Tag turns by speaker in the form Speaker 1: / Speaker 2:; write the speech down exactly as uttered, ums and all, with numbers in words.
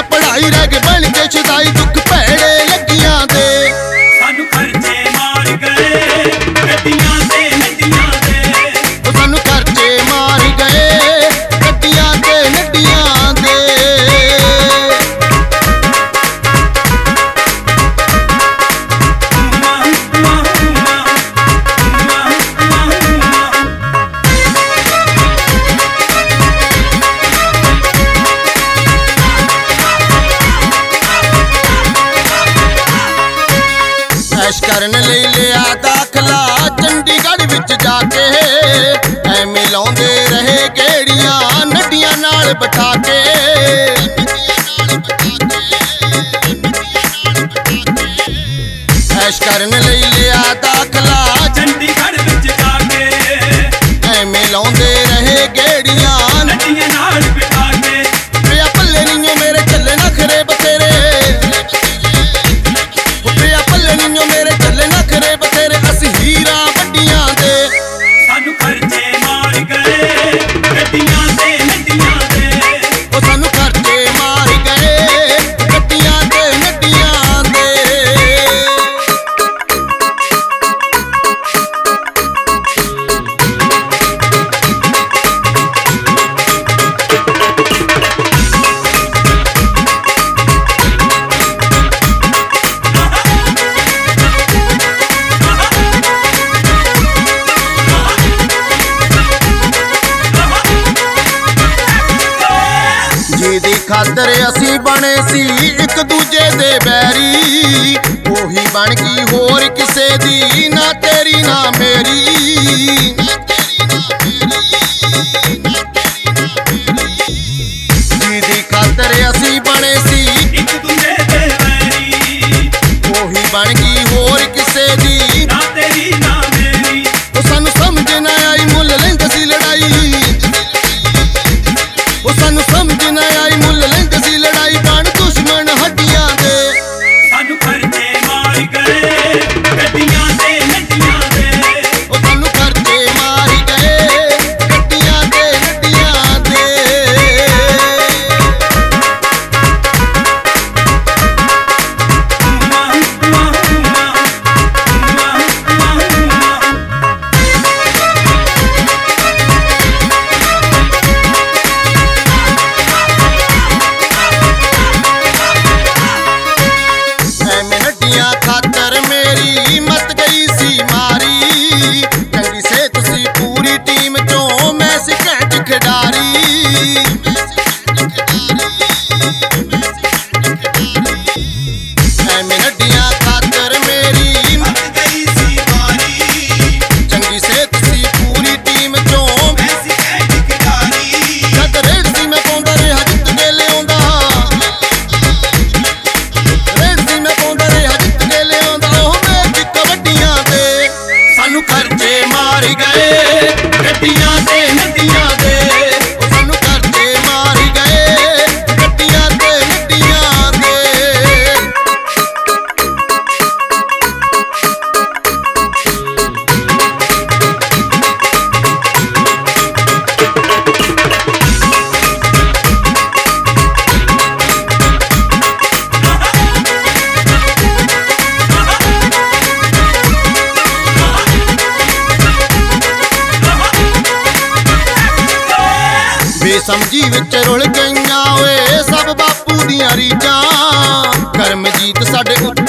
Speaker 1: पढ़ाई रह गए बन के छदाई दुख भैड़े लगियां दे
Speaker 2: सानू खर्चे मार गए गड्डियां ते नड्डियां दे
Speaker 1: सानू खर्चे मार गए गड्डियां ते नड्डियां दे ऐश करन लई लिया दाखला चंडीगढ़ विच जाके ऐवें लाउंदे रहे गेड़ियां नड्डियां नाल बिठा के ऐश करन लई लिया दाखला
Speaker 2: चंडीगढ़ विच जाके
Speaker 1: ऐवें लाउंदे रहे गेड़ियां
Speaker 2: नड्डियां नाल बिठा के
Speaker 1: पिया पल्ले नीओ मेरे चले नखरे बतेरे पिया पल्ले नीओ मेरे चले नखरे बतेरे असी हीरा वड्डियां दे
Speaker 2: सानू खर्चे मार गए गड्डियां ते नड्डियां दे
Speaker 1: ओ सानू खर्चे मार गए गड्डियां ते नड्डियां दे ਜਿਹਦੀ ਖਾਤਰ ਅਸੀਂ ਬਣੇ ਸੀ ਇੱਕ ਦੂਜੇ ਦੇ ਬੈਰੀ ਉਹੀ ਬਣ ਗਈ ਹੋਰ ਕਿਸੇ ਦੀ ਨਾ ਤੇਰੀ ਨਾ ਮੇਰੀ ਜਿਹਦੀ ਖਾਤਰ ਅਸੀਂ ਬਣੇ ਸੀ
Speaker 2: ਇੱਕ ਦੂਜੇ ਦੇ ਵੈਰੀ
Speaker 1: ਉਹੀ ਬਣ ਗਈ ਹੋਰ ਕਿਸੇ ਦੀ
Speaker 2: ਨਾ ਤੇਰੀ ਨਾ ਮੇਰੀ
Speaker 1: ਉਹ ਸਾਨੂੰ ਸਮਝ ਨਾ ਆਈ ਮੁੱਲ ਲੈਂਦੇ ਸੀ ਲੜਾਈ ਉਹ ਸਾਨੂੰ ਸਮਝ ਨਾ ਆਈ ਮੁੱਲ ਲੈਂਦੇ ਸੀ ਲੜਾਈ ਬਣ ਦੁਸ਼ਮਣ ਹੱਡੀਆਂ ਦੇ
Speaker 2: ਸਾਨੂ ਖਰਚੇ ਮਾਰ ਗਏ ਗੱਡੀਆਂ ਤੇ ਨੱਡੀਆਂ ਦੇ
Speaker 1: ਉਹ ਸਾਨੂੰ ਖਰਚੇ ਮਾਰ ਗਏ ਗੱਡੀਆਂ ਤੇ ਨੱਡੀਆਂ ਦੇ ਐਵੇਂ ਨੱਡੀਆਂ ਖਾਤਰ ਮੇਰੀ ਮਤ ਗਈ ਸੀ ਮਾਰੀ ਚੰਗੀ ਸਿਹਤ ਸੀ ਪੂਰੀ ਟੀਮ ਚੋਂ ਮੈਂ ਸੀ ਘੈਂਟ ਖਿਡਾਰੀ ਐਵੇਂ ਨੱਡੀਆਂ ਖਾਤਰ ਮੇਰੀ
Speaker 2: ਮੱਤ ਗਈ ਸੀ ਮਾਰੀ
Speaker 1: ਚੰਗੀ ਸਿਹਤ ਸੀ ਪੂਰੀ ਟੀਮ ਚੋਂ
Speaker 2: ਮੈਂ ਸੀ ਐਡੀ ਖਿਡਾਰੀ
Speaker 1: ਜਦ ਰੇਡ ਸੀ ਮੈਂ ਪਾਉਂਦਾ ਰਿਹਾ ਜਿੱਤ ਕੇ ਲਿਆਉਂਦਾ ਰੇਡ ਸੀ ਮੈਂ ਪਾਉਂਦਾ ਰਿਹਾ ਜਿੱਤ ਕੇ ਲਿਆਉਂਦਾ ਉਹ ਮੈਚ ਕਬੱਡੀਆਂ ਤੇ
Speaker 2: ਸਾਨੂ ਖਰਚੇ ਮਾਰ ਗਏ ਗੱਡੀਆਂ ਤੇ ਨੱਡੀਆਂ ਦੇ
Speaker 1: ਉਹ ਸਾਨੂੰ ਖਰਚੇ ਮਾਰ ਗਏ ਗੱਡੀਆਂ ਤੇ ਨੱਡੀਆਂ ਦੇ ਬੇਸਮਝੀ ਵਿੱਚ ਰੁਲ ਗਈਆਂ ਓਏ ਸਭ ਬਾਪੂ ਦੀਆਂ ਰੀਝਾਂ ਕਰਮਜੀਤ ਸਾਡੇ ਉੱਤੇ